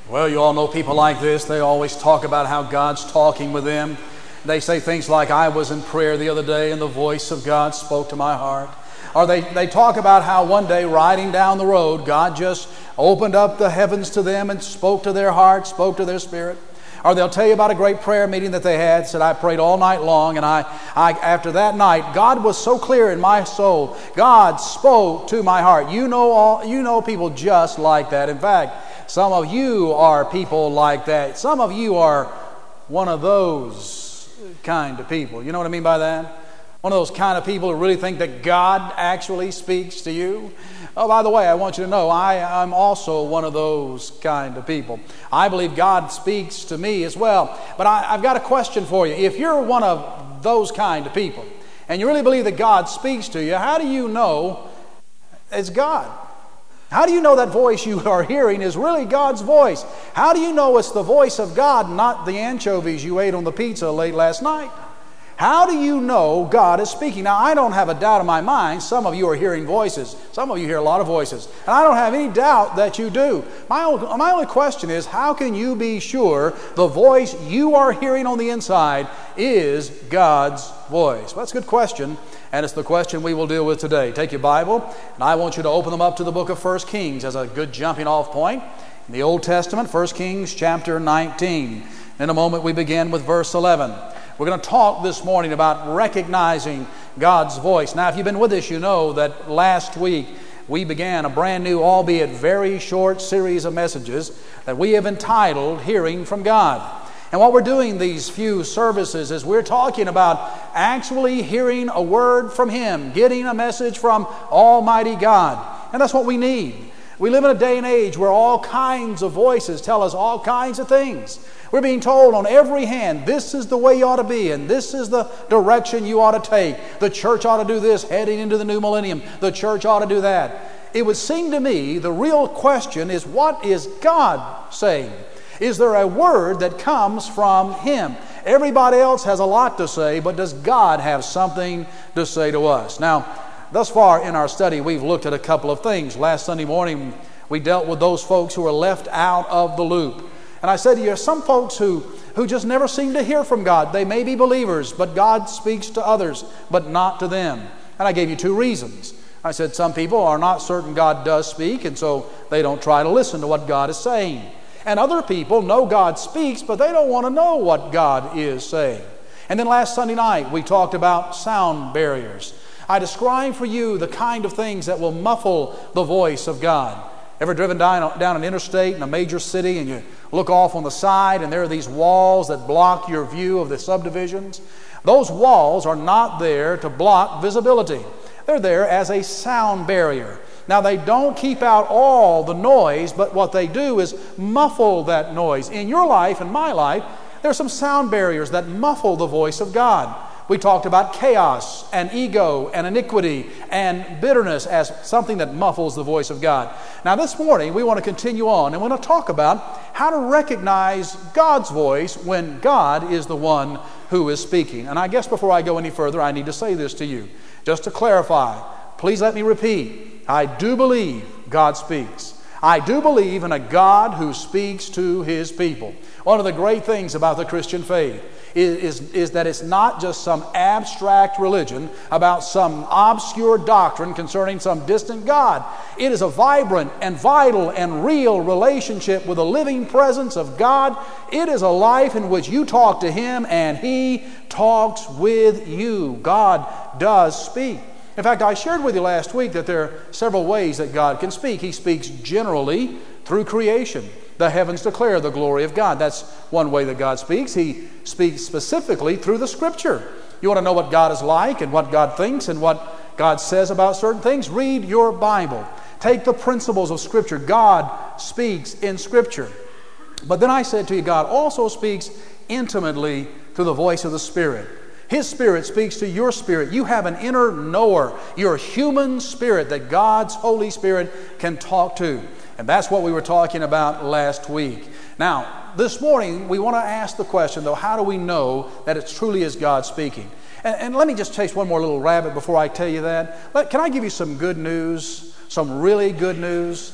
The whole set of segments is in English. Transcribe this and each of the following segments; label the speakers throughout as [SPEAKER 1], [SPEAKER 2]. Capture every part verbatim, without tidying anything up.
[SPEAKER 1] Well, you all know people like this. They always talk about how God's talking with them. They say things like, I was in prayer the other day and the voice of God spoke to my heart. Or they, they talk about how one day riding down the road, God just opened up the heavens to them and spoke to their heart, spoke to their spirit. Or they'll tell you about a great prayer meeting that they had, said, I prayed all night long, and I, I after that night, God was so clear in my soul. God spoke to my heart. You know all, you know people just like that. In fact, some of you are people like that. Some of you are one of those kind of people. You know what I mean by that? One of those kind of people who really think that God actually speaks to you. Oh, by the way, I want you to know, I, I'm also one of those kind of people. I believe God speaks to me as well. But I, I've got a question for you. If you're one of those kind of people, and you really believe that God speaks to you, how do you know it's God? How do you know that voice you are hearing is really God's voice? How do you know it's the voice of God, not the anchovies you ate on the pizza late last night? How do you know God is speaking? Now, I don't have a doubt in my mind. Some of you are hearing voices. Some of you hear a lot of voices. And I don't have any doubt that you do. My only, my only question is, how can you be sure the voice you are hearing on the inside is God's voice? Well, that's a good question, and it's the question we will deal with today. Take your Bible, and I want you to open them up to the book of First Kings as a good jumping off point. In the Old Testament, First Kings chapter nineteen. In a moment, we begin with verse eleven. We're going to talk this morning about recognizing God's voice. Now, if you've been with us, you know that last week we began a brand new, albeit very short series of messages that we have entitled Hearing from God. And what we're doing these few services is we're talking about actually hearing a word from Him, getting a message from Almighty God. And that's what we need. We live in a day and age where all kinds of voices tell us all kinds of things. We're being told on every hand, this is the way you ought to be, and this is the direction you ought to take. The church ought to do this heading into the new millennium. The church ought to do that. It would seem to me the real question is, what is God saying? Is there a word that comes from Him? Everybody else has a lot to say, but does God have something to say to us? Now, thus far in our study, we've looked at a couple of things. Last Sunday morning, we dealt with those folks who are left out of the loop. And I said to you, some folks who, who just never seem to hear from God. They may be believers, but God speaks to others, but not to them. And I gave you two reasons. I said some people are not certain God does speak, and so they don't try to listen to what God is saying. And other people know God speaks, but they don't want to know what God is saying. And then last Sunday night, we talked about sound barriers. I described for you the kind of things that will muffle the voice of God. Ever driven down, down an interstate in a major city and you look off on the side and there are these walls that block your view of the subdivisions? Those walls are not there to block visibility. They're there as a sound barrier. Now, they don't keep out all the noise, but what they do is muffle that noise. In your life and my life, there are some sound barriers that muffle the voice of God. We talked about chaos and ego and iniquity and bitterness as something that muffles the voice of God. Now this morning we want to continue on and we want to talk about how to recognize God's voice when God is the one who is speaking. And I guess before I go any further, I need to say this to you. Just to clarify, please let me repeat, I do believe God speaks. I do believe in a God who speaks to His people. One of the great things about the Christian faith is, is, is that it's not just some abstract religion about some obscure doctrine concerning some distant God. It is a vibrant and vital and real relationship with the living presence of God. It is a life in which you talk to Him and He talks with you. God does speak. In fact, I shared with you last week that there are several ways that God can speak. He speaks generally through creation. The heavens declare the glory of God. That's one way that God speaks. He speaks specifically through the Scripture. You want to know what God is like and what God thinks and what God says about certain things? Read your Bible. Take the principles of Scripture. God speaks in Scripture. But then I said to you, God also speaks intimately through the voice of the Spirit. His Spirit speaks to your spirit. You have an inner knower, your human spirit that God's Holy Spirit can talk to. And that's what we were talking about last week. Now, this morning, we want to ask the question, though, how do we know that it truly is God speaking? And, and let me just chase one more little rabbit before I tell you that. Let, can I give you some good news, some really good news?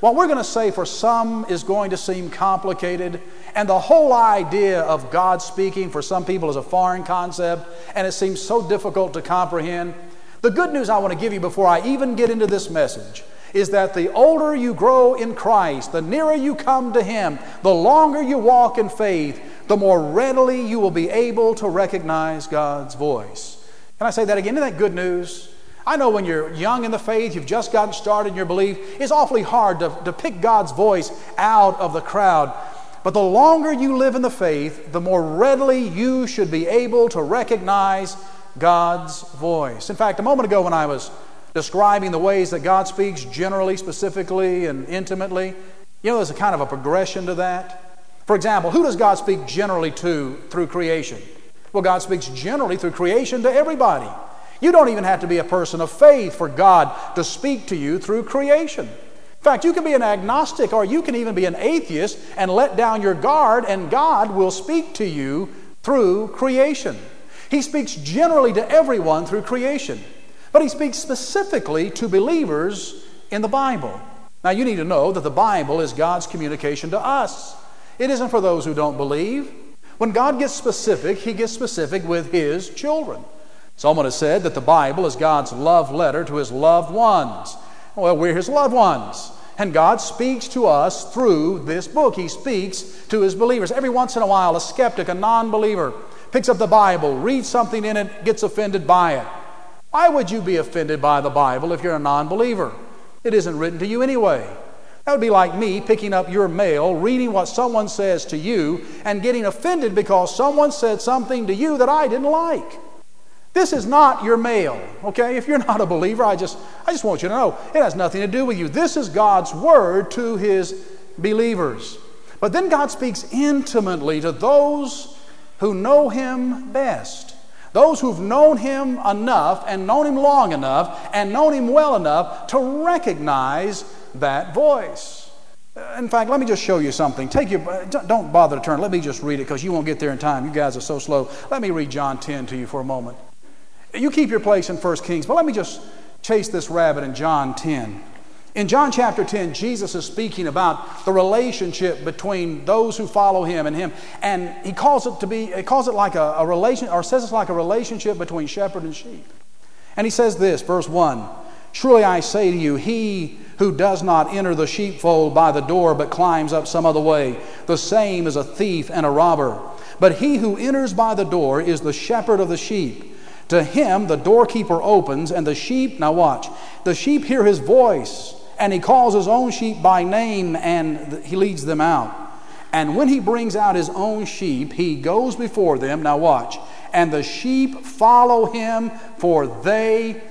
[SPEAKER 1] What we're going to say for some is going to seem complicated, and the whole idea of God speaking for some people is a foreign concept, and it seems so difficult to comprehend. The good news I want to give you before I even get into this message is that the older you grow in Christ, the nearer you come to Him, the longer you walk in faith, the more readily you will be able to recognize God's voice. Can I say that again? Isn't that good news? I know when you're young in the faith, you've just gotten started in your belief, it's awfully hard to, to pick God's voice out of the crowd. But the longer you live in the faith, the more readily you should be able to recognize God's voice. In fact, a moment ago when I was describing the ways that God speaks generally, specifically, and intimately, you know, there's a kind of a progression to that. For example, who does God speak generally to through creation? Well, God speaks generally through creation to everybody. You don't even have to be a person of faith for God to speak to you through creation. In fact, you can be an agnostic or you can even be an atheist and let down your guard, and God will speak to you through creation. He speaks generally to everyone through creation, but He speaks specifically to believers in the Bible. Now, you need to know that the Bible is God's communication to us. It isn't for those who don't believe. When God gets specific, He gets specific with His children. Someone has said that the Bible is God's love letter to His loved ones. Well, we're His loved ones. And God speaks to us through this book. He speaks to His believers. Every once in a while, a skeptic, a non-believer, picks up the Bible, reads something in it, gets offended by it. Why would you be offended by the Bible if you're a non-believer? It isn't written to you anyway. That would be like me picking up your mail, reading what someone says to you, and getting offended because someone said something to you that I didn't like. This is not your mail, okay? If you're not a believer, I just, I just want you to know, it has nothing to do with you. This is God's Word to His believers. But then God speaks intimately to those who know Him best. Those who've known Him enough and known Him long enough and known Him well enough to recognize that voice. In fact, let me just show you something. Take your, don't bother to turn. Let me just read it because you won't get there in time. You guys are so slow. Let me read John ten to you for a moment. You keep your place in First Kings, but let me just chase this rabbit in John ten. In John chapter ten, Jesus is speaking about the relationship between those who follow Him and Him, and He calls it to be, He calls it like a, a relation, or says it's like a relationship between shepherd and sheep. And He says this, verse one, "Truly I say to you, he who does not enter the sheepfold by the door, but climbs up some other way, the same is a thief and a robber. But he who enters by the door is the shepherd of the sheep. To him the doorkeeper opens, and the sheep," now watch, "the sheep hear his voice, and he calls his own sheep by name, and he leads them out. And when he brings out his own sheep, he goes before them," now watch, "and the sheep follow him, for they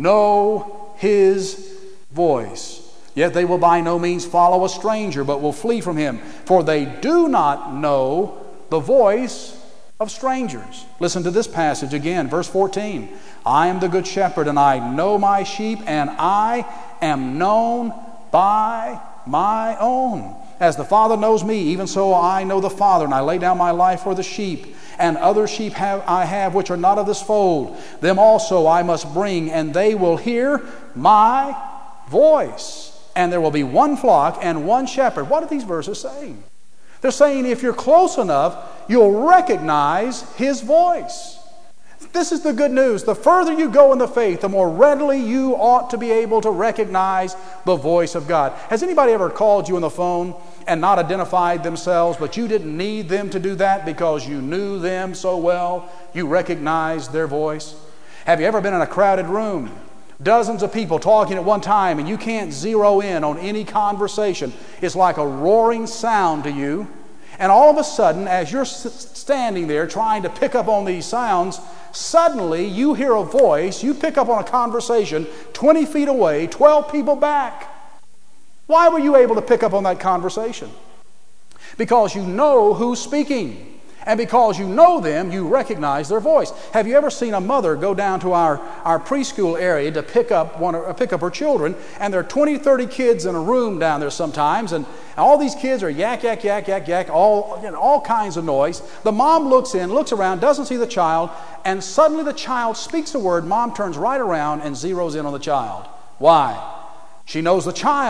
[SPEAKER 1] know his voice. Yet they will by no means follow a stranger, but will flee from him, for they do not know the voice of strangers." Listen to this passage again, verse fourteen. "I am the good shepherd, and I know my sheep, and I am known by my own. As the Father knows me, even so I know the Father, and I lay down my life for the sheep. And other sheep have I have which are not of this fold. Them also I must bring, and they will hear my voice. And there will be one flock and one shepherd." What are these verses saying? They're saying if you're close enough, you'll recognize His voice. This is the good news. The further you go in the faith, the more readily you ought to be able to recognize the voice of God. Has anybody ever called you on the phone and not identified themselves, but you didn't need them to do that because you knew them so well, you recognized their voice? Have you ever been in a crowded room? Dozens of people talking at one time, and you can't zero in on any conversation. It's like a roaring sound to you. And all of a sudden, as you're standing there trying to pick up on these sounds, suddenly you hear a voice, you pick up on a conversation twenty feet away, twelve people back. Why were you able to pick up on that conversation? Because you know who's speaking. And because you know them, you recognize their voice. Have you ever seen a mother go down to our, our preschool area to pick up one or pick up her children, and there are twenty, thirty kids in a room down there sometimes, and all these kids are yak, yak, yak, yak, yak, all, you know, all kinds of noise. The mom looks in, looks around, doesn't see the child, and suddenly the child speaks a word. Mom turns right around and zeroes in on the child. Why? She knows the child.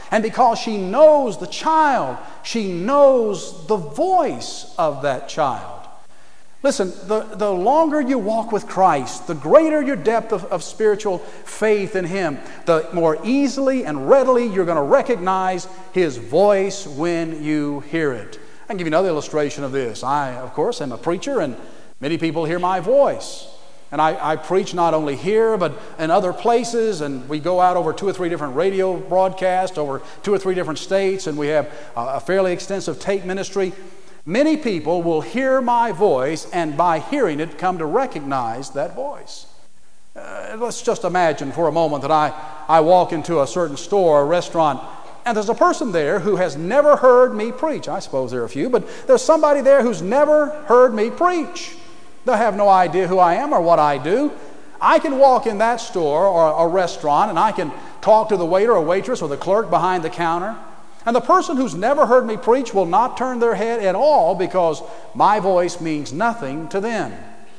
[SPEAKER 1] And because she knows the child, she knows the voice of that child. Listen, the, the longer you walk with Christ, the greater your depth of, of spiritual faith in Him, the more easily and readily you're going to recognize His voice when you hear it. I can give you another illustration of this. I, of course, am a preacher, and many people hear my voice. And I, I preach not only here, but in other places, and we go out over two or three different radio broadcasts, over two or three different states, and we have a, a fairly extensive tape ministry. Many people will hear my voice, and by hearing it, come to recognize that voice. Uh, let's just imagine for a moment that I, I walk into a certain store or restaurant, and there's a person there who has never heard me preach. I suppose there are a few, but there's somebody there who's never heard me preach. They have no idea who I am or what I do. I can walk in that store or a restaurant, and I can talk to the waiter or waitress or the clerk behind the counter. And the person who's never heard me preach will not turn their head at all because my voice means nothing to them.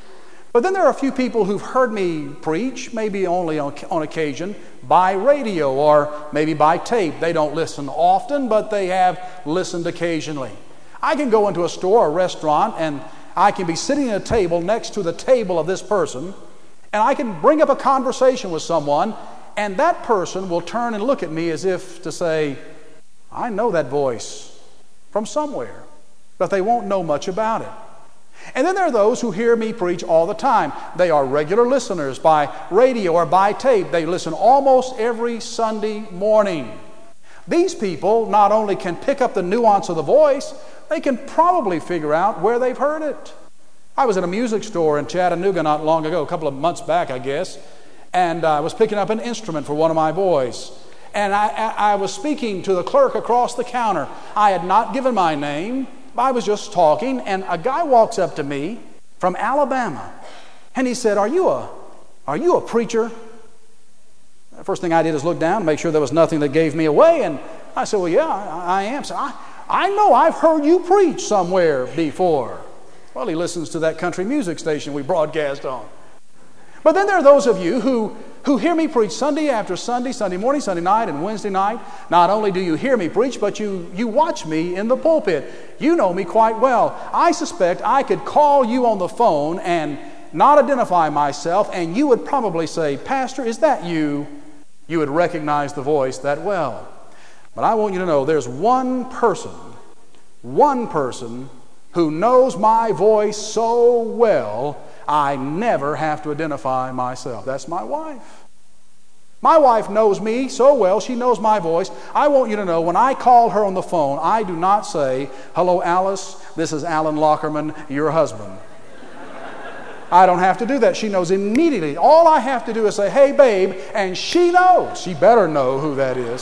[SPEAKER 1] But then there are a few people who've heard me preach, maybe only on, on occasion, by radio or maybe by tape. They don't listen often, but they have listened occasionally. I can go into a store or restaurant, and I can be sitting at a table next to the table of this person, and I can bring up a conversation with someone, and that person will turn and look at me as if to say, I know that voice from somewhere, but they won't know much about it. And then there are those who hear me preach all the time. They are regular listeners by radio or by tape. They listen almost every Sunday morning. These people not only can pick up the nuance of the voice, they can probably figure out where they've heard it. I was at a music store in Chattanooga not long ago, a couple of months back, I guess, and I was picking up an instrument for one of my boys. And I, I, I was speaking to the clerk across the counter. I had not given my name. I was just talking, and a guy walks up to me from Alabama, and he said, "Are you a, are you a preacher?" The first thing I did is look down, make sure there was nothing that gave me away, and I said, "Well, yeah, I, I am." So I, I know I've heard you preach somewhere before. Well, he listens to that country music station we broadcast on. But then there are those of you who, who hear me preach Sunday after Sunday, Sunday morning, Sunday night, and Wednesday night. Not only do you hear me preach, but you, you watch me in the pulpit. You know me quite well. I suspect I could call you on the phone and not identify myself, and you would probably say, "Pastor, is that you?" You would recognize the voice that well. But I want you to know there's one person, one person who knows my voice so well I never have to identify myself. That's my wife. My wife knows me so well, she knows my voice. I want you to know when I call her on the phone, I do not say, "Hello, Alice, this is Alan Lockerman, your husband." I don't have to do that. She knows immediately. All I have to do is say, "Hey, babe," and she knows. She better know who that is.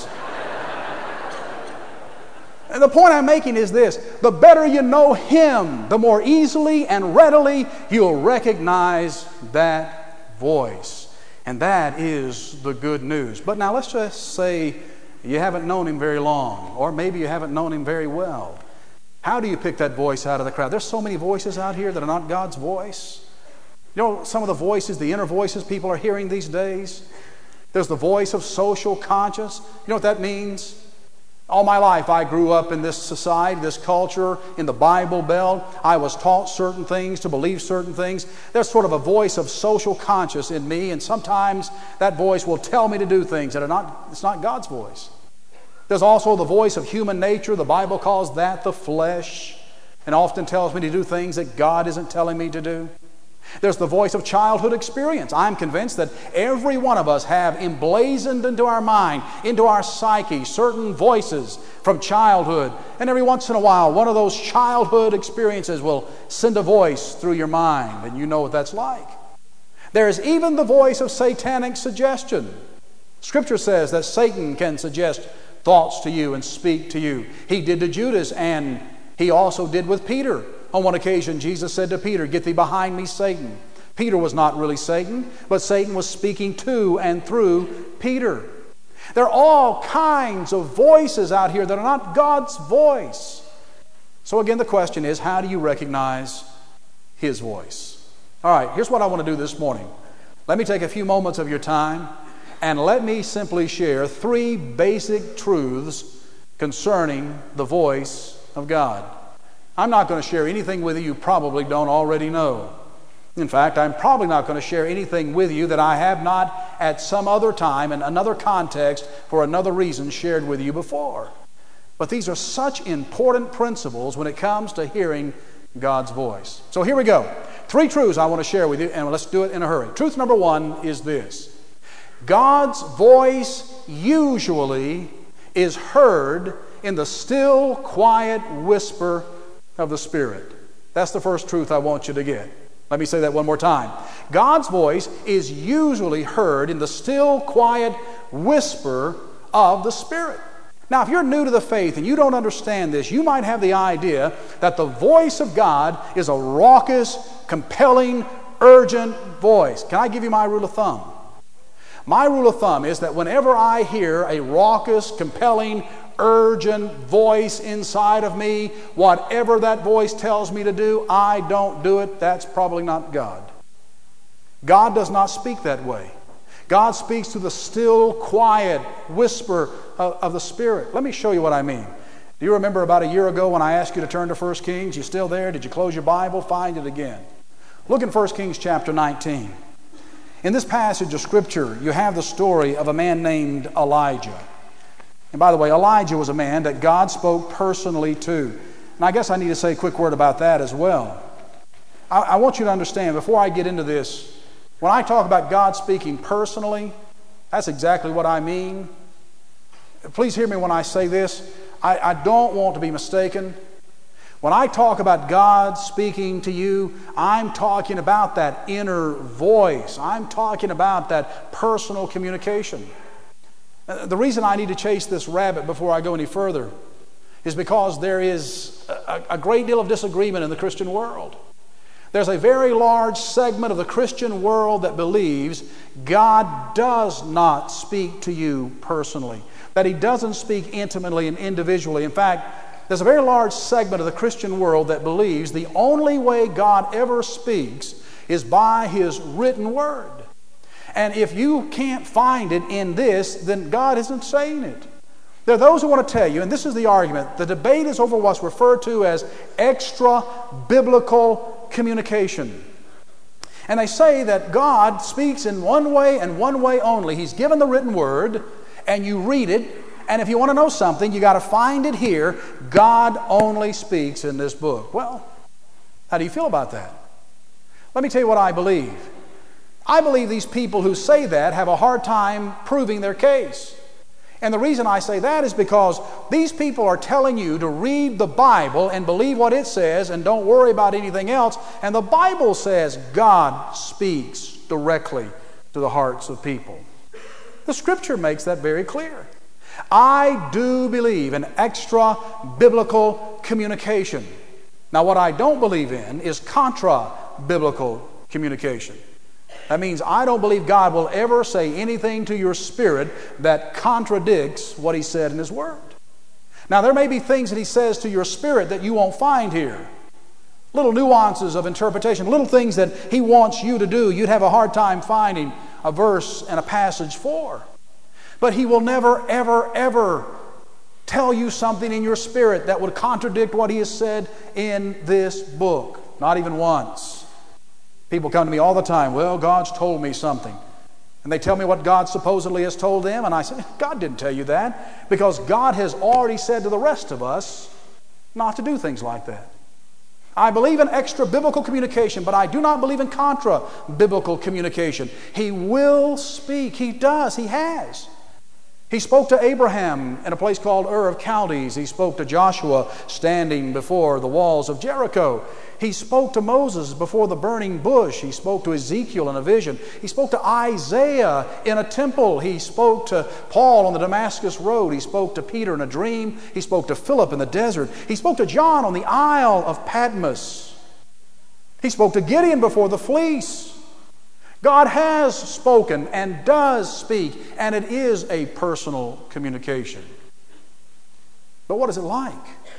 [SPEAKER 1] And the point I'm making is this: the better you know Him, the more easily and readily you'll recognize that voice. And that is the good news. But now let's just say you haven't known Him very long, or maybe you haven't known Him very well. How do you pick that voice out of the crowd? There's so many voices out here that are not God's voice. You know, some of the voices, the inner voices people are hearing these days. There's the voice of social conscience. You know what that means? All my life I grew up in this society, this culture, in the Bible Belt. I was taught certain things, to believe certain things. There's sort of a voice of social conscience in me, and sometimes that voice will tell me to do things that are not, it's not God's voice. There's also the voice of human nature. The Bible calls that the flesh, and often tells me to do things that God isn't telling me to do. There's the voice of childhood experience. I'm convinced that every one of us have emblazoned into our mind, into our psyche, certain voices from childhood. And every once in a while, one of those childhood experiences will send a voice through your mind, and you know what that's like. There's even the voice of satanic suggestion. Scripture says that Satan can suggest thoughts to you and speak to you. He did to Judas, and he also did with Peter. On one occasion, Jesus said to Peter, "Get thee behind me, Satan." Peter was not really Satan, but Satan was speaking to and through Peter. There are all kinds of voices out here that are not God's voice. So again, the question is, how do you recognize His voice? All right, here's what I want to do this morning. Let me take a few moments of your time, And let me simply share three basic truths concerning the voice of God. I'm not going to share anything with you you probably don't already know. In fact, I'm probably not going to share anything with you that I have not at some other time in another context for another reason shared with you before. But these are such important principles when it comes to hearing God's voice. So here we go. Three truths I want to share with you, and let's do it in a hurry. Truth number one is this. God's voice usually is heard in the still, quiet whisper of the Spirit. That's the first truth I want you to get. Let me say that one more time. God's voice is usually heard in the still, quiet whisper of the Spirit. Now, if you're new to the faith and you don't understand this, you might have the idea that the voice of God is a raucous, compelling, urgent voice. Can I give you my rule of thumb? My rule of thumb is that whenever I hear a raucous, compelling, urgent voice inside of me, whatever that voice tells me to do, I don't do it. That's probably not God. God does not speak that way. God speaks through the still, quiet whisper of, of the Spirit. Let me show you what I mean. Do you remember about a year ago when I asked you to turn to First Kings? You still there? Did you close your Bible? Find it again. Look in First Kings chapter nineteen. In this passage of Scripture, you have the story of a man named Elijah. And by the way, Elijah was a man that God spoke personally to. And I guess I need to say a quick word about that as well. I, I want you to understand, before I get into this, when I talk about God speaking personally, that's exactly what I mean. Please hear me when I say this. I, I don't want to be mistaken. When I talk about God speaking to you, I'm talking about that inner voice. I'm talking about that personal communication. The reason I need to chase this rabbit before I go any further is because there is a, a great deal of disagreement in the Christian world. There's a very large segment of the Christian world that believes God does not speak to you personally, that He doesn't speak intimately and individually. In fact, there's a very large segment of the Christian world that believes the only way God ever speaks is by His written Word. And if you can't find it in this, then God isn't saying it. There are those who want to tell you, and this is the argument, the debate is over what's referred to as extra-biblical communication. And they say that God speaks in one way and one way only. He's given the written Word, and you read it, and if you want to know something, you got to find it here. God only speaks in this book. Well, how do you feel about that? Let me tell you what I believe. I believe these people who say that have a hard time proving their case. And the reason I say that is because these people are telling you to read the Bible and believe what it says and don't worry about anything else. And the Bible says God speaks directly to the hearts of people. The Scripture makes that very clear. I do believe in extra-biblical communication. Now, what I don't believe in is contra-biblical communication. That means I don't believe God will ever say anything to your spirit that contradicts what He said in His Word. Now, there may be things that He says to your spirit that you won't find here. Little nuances of interpretation, little things that He wants you to do, you'd have a hard time finding a verse and a passage for. But He will never, ever, ever tell you something in your spirit that would contradict what He has said in this book. Not even once. People come to me all the time, well, God's told me something. And they tell me what God supposedly has told them, and I say, God didn't tell you that, because God has already said to the rest of us not to do things like that. I believe in extra-biblical communication, but I do not believe in contra-biblical communication. He will speak. He does. He has. He spoke to Abraham in a place called Ur of Chaldees. He spoke to Joshua standing before the walls of Jericho. He spoke to Moses before the burning bush. He spoke to Ezekiel in a vision. He spoke to Isaiah in a temple. He spoke to Paul on the Damascus road. He spoke to Peter in a dream. He spoke to Philip in the desert. He spoke to John on the Isle of Patmos. He spoke to Gideon before the fleece. God has spoken and does speak, and it is a personal communication. But what is it like?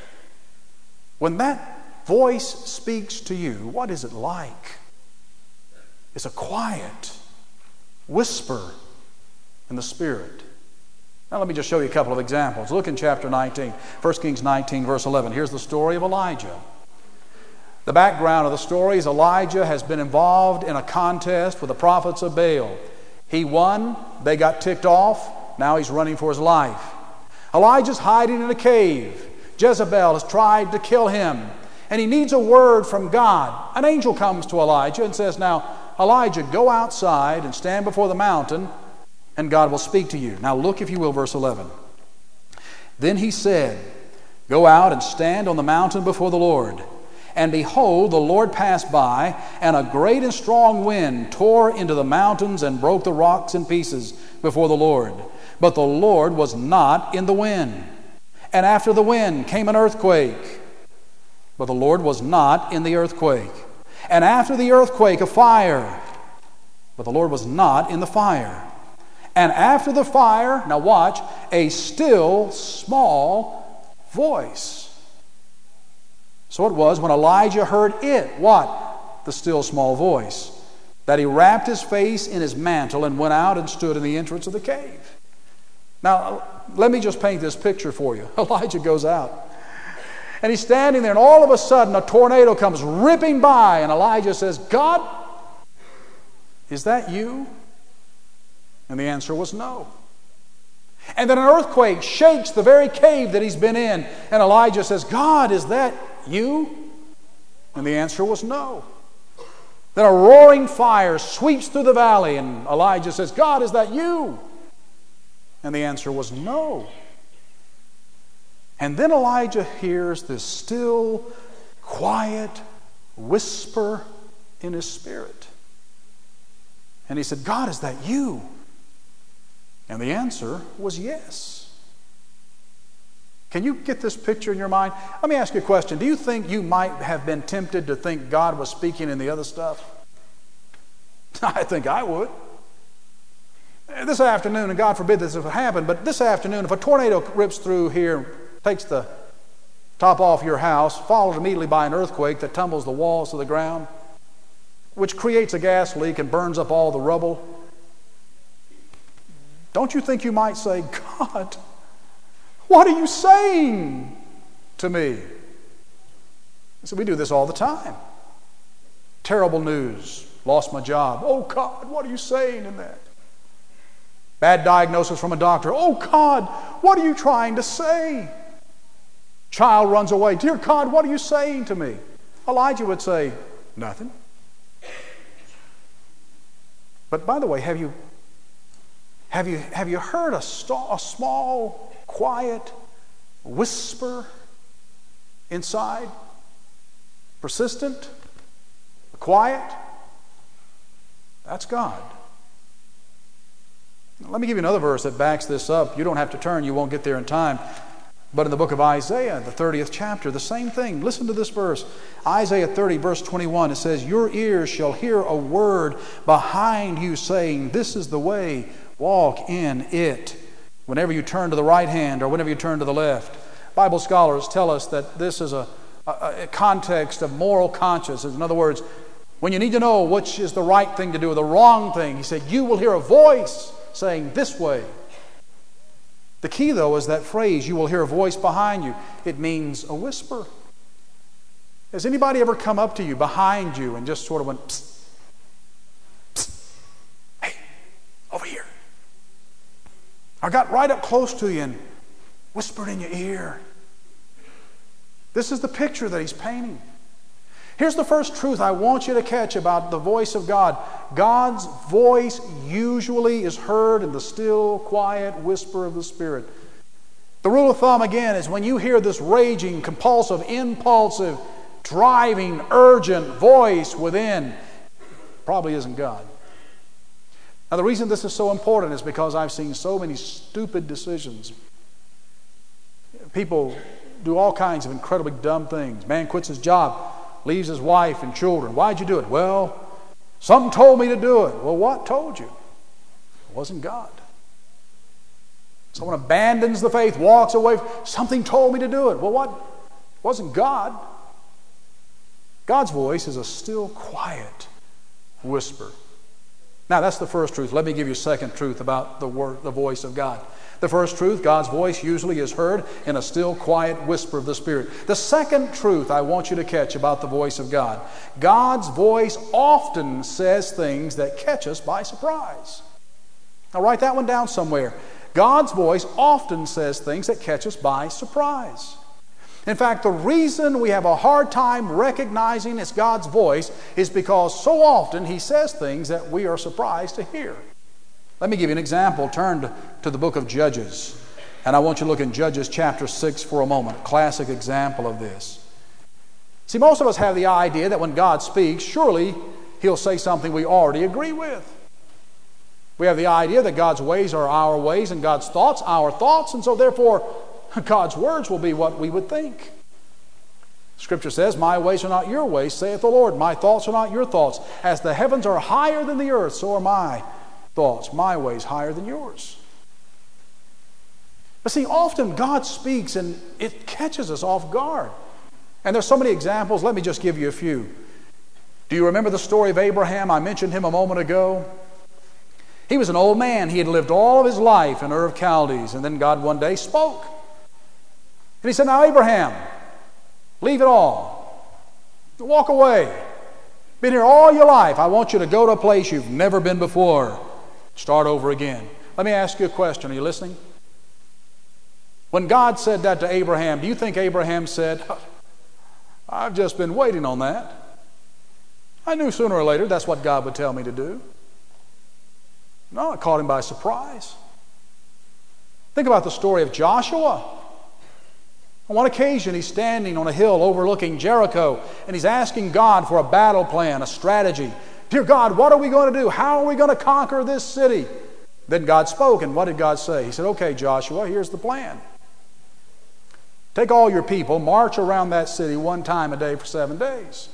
[SPEAKER 1] When that voice speaks to you, what is it like? It's a quiet whisper in the Spirit. Now let me just show you a couple of examples. Look in chapter nineteen, First Kings nineteen, verse eleven. Here's the story of Elijah. The background of the story is Elijah has been involved in a contest with the prophets of Baal. He won, they got ticked off, now he's running for his life. Elijah's hiding in a cave. Jezebel has tried to kill him, and he needs a word from God. An angel comes to Elijah and says, now, Elijah, go outside and stand before the mountain, and God will speak to you. Now look, if you will, verse eleven. Then he said, go out and stand on the mountain before the Lord. And behold, the Lord passed by, and a great and strong wind tore into the mountains and broke the rocks in pieces before the Lord. But the Lord was not in the wind. And after the wind came an earthquake. But the Lord was not in the earthquake. And after the earthquake, a fire. But the Lord was not in the fire. And after the fire, now watch, a still small voice. So it was when Elijah heard it, what? The still small voice, that he wrapped his face in his mantle and went out and stood in the entrance of the cave. Now, let me just paint this picture for you. Elijah goes out, and he's standing there, and all of a sudden a tornado comes ripping by, and Elijah says, God, is that you? And the answer was no. And then an earthquake shakes the very cave that he's been in, and Elijah says, God, is that you? And the answer was no. Then a roaring fire sweeps through the valley, and Elijah says, God, is that you? And the answer was no. And then Elijah hears this still, quiet whisper in his spirit. And he said, God, is that you? And the answer was yes. Can you get this picture in your mind? Let me ask you a question. Do you think you might have been tempted to think God was speaking in the other stuff? I think I would. This afternoon, and God forbid this would happen, but this afternoon, if a tornado rips through here, takes the top off your house, followed immediately by an earthquake that tumbles the walls to the ground, which creates a gas leak and burns up all the rubble, don't you think you might say, God, what are you saying to me? So we do this all the time. Terrible news. Lost my job. Oh, God, what are you saying in that? Bad diagnosis from a doctor. Oh, God, what are you trying to say? Child runs away. Dear God, what are you saying to me? Elijah would say, nothing. But by the way, have you have you have you heard a, st- a small, quiet whisper inside? Persistent, quiet. That's God. Let me give you another verse that backs this up. You don't have to turn, you won't get there in time. But in the book of Isaiah, the thirtieth chapter, the same thing. Listen to this verse. Isaiah thirty, verse twenty-one, it says, your ears shall hear a word behind you saying, this is the way, walk in it. Whenever you turn to the right hand or whenever you turn to the left. Bible scholars tell us that this is a, a, a context of moral conscience. In other words, when you need to know which is the right thing to do or the wrong thing, he said, you will hear a voice saying this way. The key, though, is that phrase, you will hear a voice behind you. It means a whisper. Has anybody ever come up to you behind you and just sort of went, psst, psst, hey, over here? Or got right up close to you and whispered in your ear? This is the picture that he's painting. Here's the first truth I want you to catch about the voice of God. God's voice usually is heard in the still, quiet whisper of the Spirit. The rule of thumb, again, is when you hear this raging, compulsive, impulsive, driving, urgent voice within, probably isn't God. Now, the reason this is so important is because I've seen so many stupid decisions. People do all kinds of incredibly dumb things. Man quits his job, leaves his wife and children. Why'd you do it? Well, something told me to do it. Well, what told you? It wasn't God. Someone abandons the faith, walks away. Something told me to do it. Well, what? It wasn't God. God's voice is a still, quiet whisper. Now, that's the first truth. Let me give you a second truth about the word, the voice of God. The first truth, God's voice usually is heard in a still, quiet whisper of the Spirit. The second truth I want you to catch about the voice of God, God's voice often says things that catch us by surprise. Now, write that one down somewhere. God's voice often says things that catch us by surprise. In fact, the reason we have a hard time recognizing it's God's voice is because so often He says things that we are surprised to hear. Let me give you an example. Turn to the book of Judges. And I want you to look in Judges chapter six for a moment. A classic example of this. See, most of us have the idea that when God speaks, surely He'll say something we already agree with. We have the idea that God's ways are our ways and God's thoughts our thoughts, and so therefore God's words will be what we would think. Scripture says, "My ways are not your ways, saith the Lord. My thoughts are not your thoughts. As the heavens are higher than the earth, so are my thoughts, my ways higher than yours." But see, often God speaks and it catches us off guard. And there's so many examples. Let me just give you a few. Do you remember the story of Abraham? I mentioned him a moment ago. He was an old man. He had lived all of his life in Ur of Chaldees. And then God one day spoke. And He said, "Now Abraham, leave it all. Walk away. Been here all your life. I want you to go to a place you've never been before. Start over again." Let me ask you a question. Are you listening? When God said that to Abraham, do you think Abraham said, "I've just been waiting on that. I knew sooner or later that's what God would tell me to do"? No, it caught him by surprise. Think about the story of Joshua. On one occasion, he's standing on a hill overlooking Jericho, and he's asking God for a battle plan, a strategy. "Dear God, what are we going to do? How are we going to conquer this city?" Then God spoke, and what did God say? He said, "Okay, Joshua, here's the plan. Take all your people, march around that city one time a day for seven days.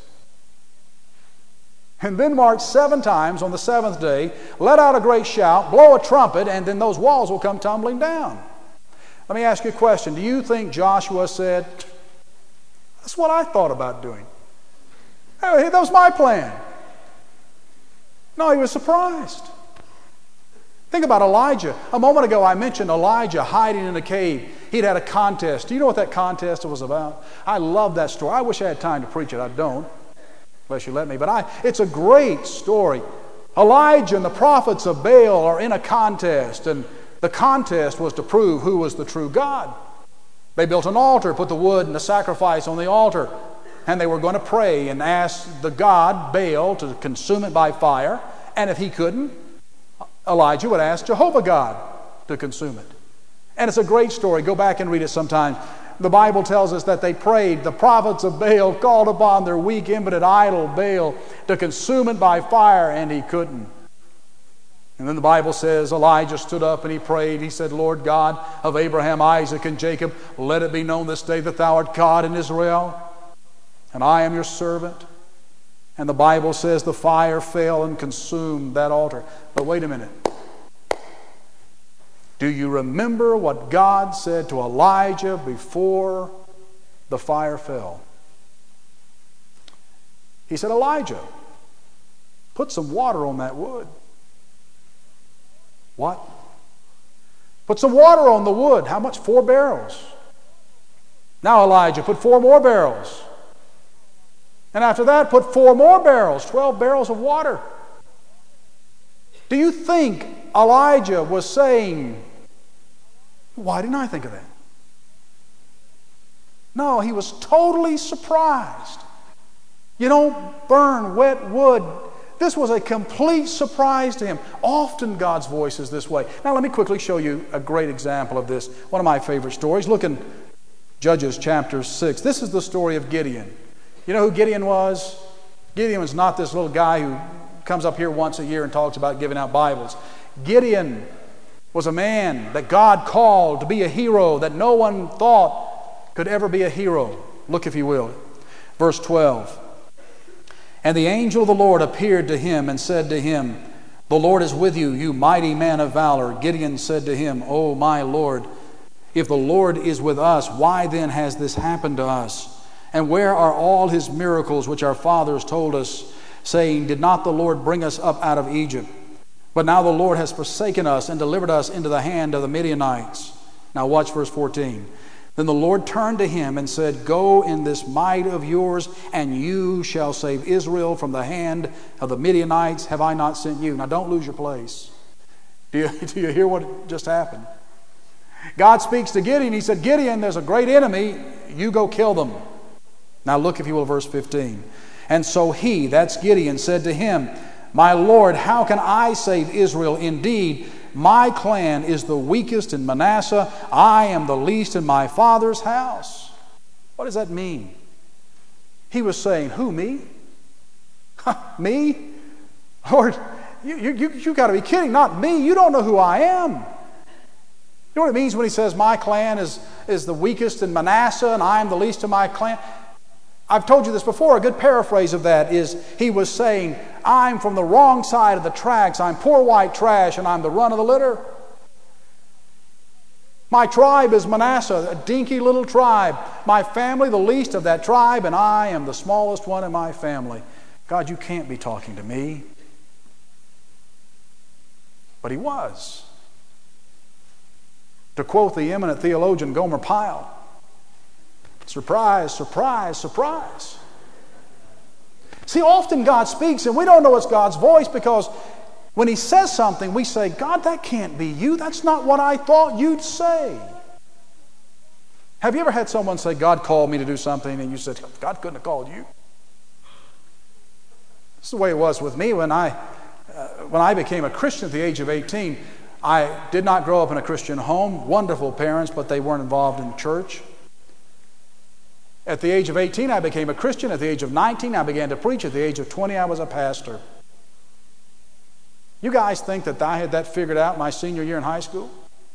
[SPEAKER 1] And then march seven times on the seventh day, let out a great shout, blow a trumpet, and then those walls will come tumbling down." Let me ask you a question. Do you think Joshua said, "That's what I thought about doing. Hey, that was my plan"? No, he was surprised. Think about Elijah. A moment ago I mentioned Elijah hiding in a cave. He'd had a contest. Do you know what that contest was about? I love that story. I wish I had time to preach it. I don't, unless you let me. But I, it's a great story. Elijah and the prophets of Baal are in a contest, and the contest was to prove who was the true God. They built an altar, put the wood and the sacrifice on the altar, and they were going to pray and ask the god Baal to consume it by fire. And if he couldn't, Elijah would ask Jehovah God to consume it. And it's a great story. Go back and read it sometime. The Bible tells us that they prayed. The prophets of Baal called upon their weak, impotent idol Baal to consume it by fire, and he couldn't. And then the Bible says Elijah stood up and he prayed. He said, "Lord God of Abraham, Isaac, and Jacob, let it be known this day that thou art God in Israel, and I am your servant." And the Bible says the fire fell and consumed that altar. But wait a minute. Do you remember what God said to Elijah before the fire fell? He said, "Elijah, put some water on that wood." What? Put some water on the wood. How much? Four barrels. Now Elijah, put four more barrels. And after that, put four more barrels, twelve barrels of water. Do you think Elijah was saying, "Why didn't I think of that?" No, he was totally surprised. You don't burn wet wood. This was a complete surprise to him. Often God's voice is this way. Now let me quickly show you a great example of this. One of my favorite stories. Look in Judges chapter six. This is the story of Gideon. You know who Gideon was? Gideon was not this little guy who comes up here once a year and talks about giving out Bibles. Gideon was a man that God called to be a hero that no one thought could ever be a hero. Look, if you will. Verse twelve. "And the angel of the Lord appeared to him and said to him, The Lord is with you, you mighty man of valor. Gideon said to him, O my Lord, if the Lord is with us, why then has this happened to us? And where are all his miracles which our fathers told us, saying, Did not the Lord bring us up out of Egypt? But now the Lord has forsaken us and delivered us into the hand of the Midianites. Now watch verse fourteen. Then the Lord turned to him and said, Go in this might of yours, and you shall save Israel from the hand of the Midianites. Have I not sent you? Now don't lose your place. Do you, do you hear what just happened? God speaks to Gideon. He said, Gideon, there's a great enemy. You go kill them. Now look, if you will, verse fifteen. And so he, that's Gideon, said to him, My Lord, how can I save Israel? Indeed, my clan is the weakest in Manasseh. I am the least in my father's house. What does that mean? He was saying, who, me? Me? Lord, you, you, you got to be kidding. Not me. You don't know who I am. You know what it means when he says, my clan is, is the weakest in Manasseh and I am the least in my clan? I've told you this before. A good paraphrase of that is he was saying, I'm from the wrong side of the tracks. I'm poor white trash and I'm the run of the litter. My tribe is Manasseh, a dinky little tribe. My family, the least of that tribe, and I am the smallest one in my family. God, you can't be talking to me. But he was. To quote the eminent theologian Gomer Pyle, surprise, surprise, surprise. See, often God speaks and we don't know it's God's voice because when he says something, we say, God, that can't be you. That's not what I thought you'd say. Have you ever had someone say, God called me to do something, and you said, God couldn't have called you? This is the way it was with me when I, uh, when I became a Christian at the age of eighteen. I did not grow up in a Christian home. Wonderful parents, but they weren't involved in church. At the age of eighteen, I became a Christian. At the age of nineteen, I began to preach. At the age of twenty, I was a pastor. You guys think that I had that figured out my senior year in high school?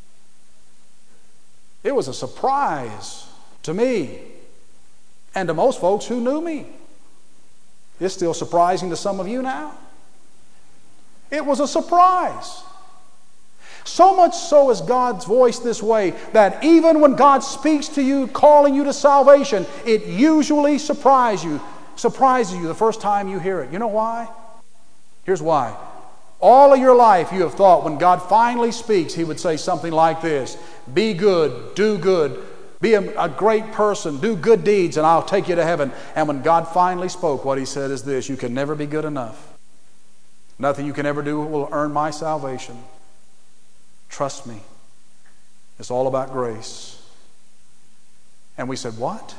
[SPEAKER 1] It was a surprise to me and to most folks who knew me. It's still surprising to some of you now. It was a surprise. So much so is God's voice this way that even when God speaks to you, calling you to salvation, it usually surprises you, surprises you the first time you hear it. You know why? Here's why. All of your life you have thought when God finally speaks, he would say something like this: be good, do good, be a, a great person, do good deeds, and I'll take you to heaven. And when God finally spoke, what he said is this: you can never be good enough. Nothing you can ever do will earn my salvation. Trust me. It's all about grace. And we said, what?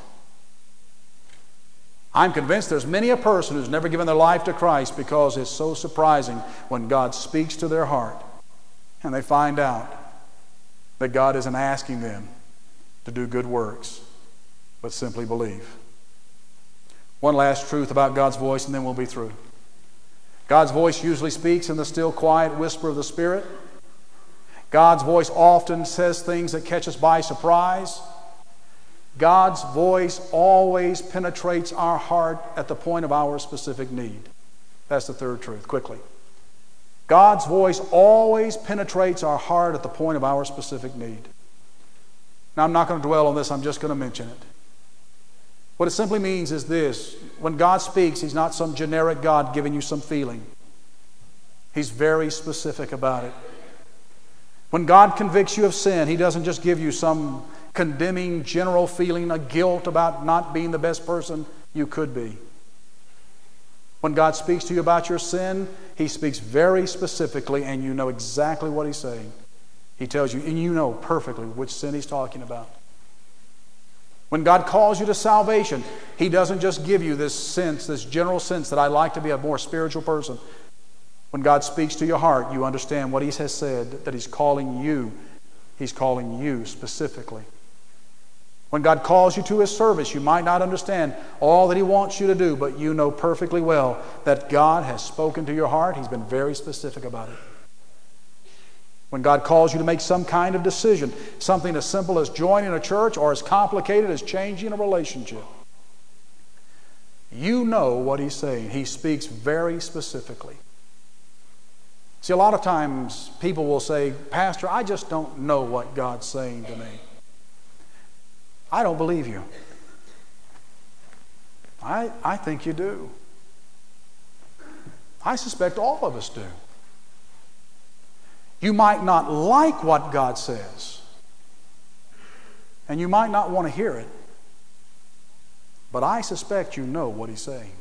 [SPEAKER 1] I'm convinced there's many a person who's never given their life to Christ because it's so surprising when God speaks to their heart and they find out that God isn't asking them to do good works, but simply believe. One last truth about God's voice and then we'll be through. God's voice usually speaks in the still quiet whisper of the Spirit. God's voice often says things that catch us by surprise. God's voice always penetrates our heart at the point of our specific need. That's the third truth, quickly. God's voice always penetrates our heart at the point of our specific need. Now, I'm not going to dwell on this, I'm just going to mention it. What it simply means is this: when God speaks, he's not some generic God giving you some feeling. He's very specific about it. When God convicts you of sin, he doesn't just give you some condemning general feeling of guilt about not being the best person you could be. When God speaks to you about your sin, he speaks very specifically and you know exactly what he's saying. He tells you, and you know perfectly which sin he's talking about. When God calls you to salvation, he doesn't just give you this sense, this general sense that I'd like to be a more spiritual person. When God speaks to your heart, you understand what he has said, that he's calling you. He's calling you specifically. When God calls you to his service, you might not understand all that he wants you to do, but you know perfectly well that God has spoken to your heart. He's been very specific about it. When God calls you to make some kind of decision, something as simple as joining a church or as complicated as changing a relationship, you know what he's saying. He speaks very specifically. See, a lot of times people will say, Pastor, I just don't know what God's saying to me. I don't believe you. I, I think you do. I suspect all of us do. You might not like what God says, and you might not want to hear it, but I suspect you know what He's saying.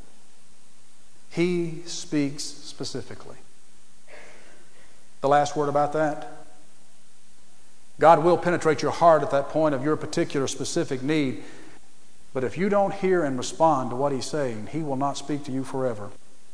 [SPEAKER 1] He speaks specifically. The last word about that. God will penetrate your heart at that point of your particular specific need. But if you don't hear and respond to what He's saying, He will not speak to you forever.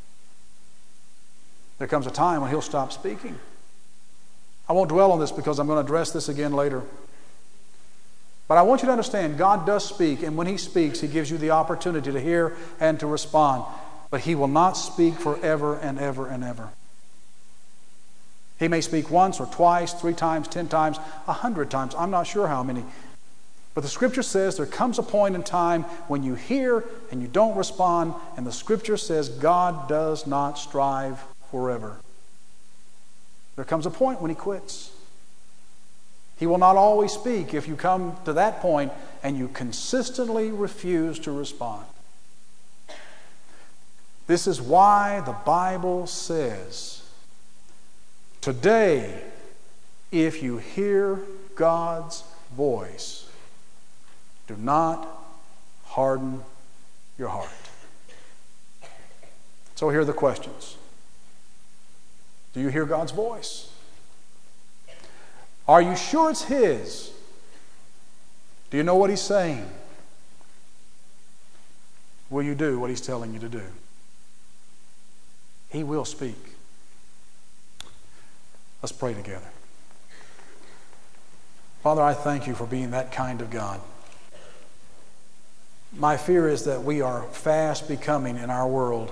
[SPEAKER 1] There comes a time when He'll stop speaking. I won't dwell on this because I'm going to address this again later. But I want you to understand, God does speak, and when He speaks, He gives you the opportunity to hear and to respond. But He will not speak forever and ever and ever. He may speak once or twice, three times, ten times, a hundred times. I'm not sure how many. But the Scripture says there comes a point in time when you hear and you don't respond, and the Scripture says God does not strive forever. There comes a point when He quits. He will not always speak if you come to that point and you consistently refuse to respond. This is why the Bible says, today, if you hear God's voice, do not harden your heart. So here are the questions. Do you hear God's voice? Are you sure it's His? Do you know what He's saying? Will you do what He's telling you to do? He will speak. Let's pray together. Father, I thank You for being that kind of God. My fear is that we are fast becoming in our world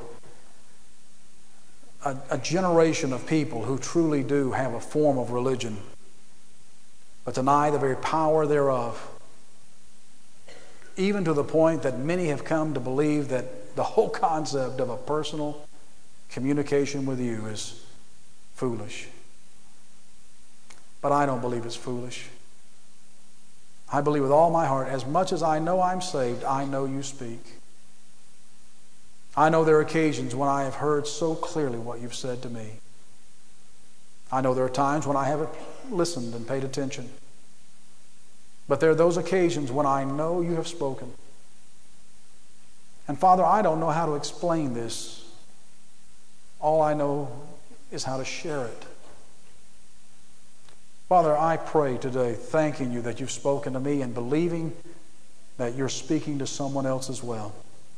[SPEAKER 1] a, a generation of people who truly do have a form of religion, but deny the very power thereof, even to the point that many have come to believe that the whole concept of a personal communication with You is foolish. But I don't believe it's foolish. I believe with all my heart, as much as I know I'm saved, I know You speak. I know there are occasions when I have heard so clearly what You've said to me. I know there are times when I haven't listened and paid attention. But there are those occasions when I know You have spoken. And Father, I don't know how to explain this. All I know is how to share it. Father, I pray today, thanking You that You've spoken to me and believing that You're speaking to someone else as well.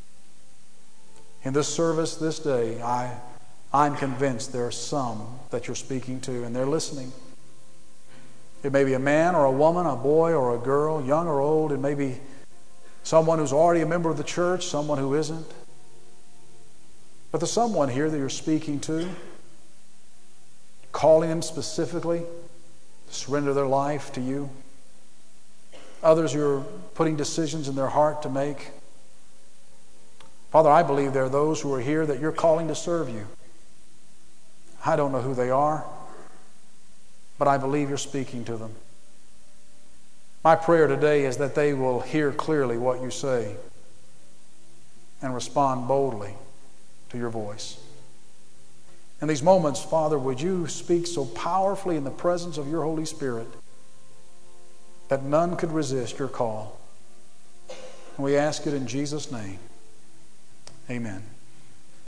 [SPEAKER 1] In this service this day, I, I'm convinced there are some that You're speaking to and they're listening. It may be a man or a woman, a boy or a girl, young or old. It may be someone who's already a member of the church, someone who isn't. But there's someone here that You're speaking to, calling them specifically to surrender their life to You. Others You're putting decisions in their heart to make. Father, I believe there are those who are here that You're calling to serve You. I don't know who they are, but I believe You're speaking to them. My prayer today is that they will hear clearly what You say and respond boldly to Your voice. In these moments, Father, would You speak so powerfully in the presence of Your Holy Spirit that none could resist Your call. And we ask it in Jesus' name. Amen.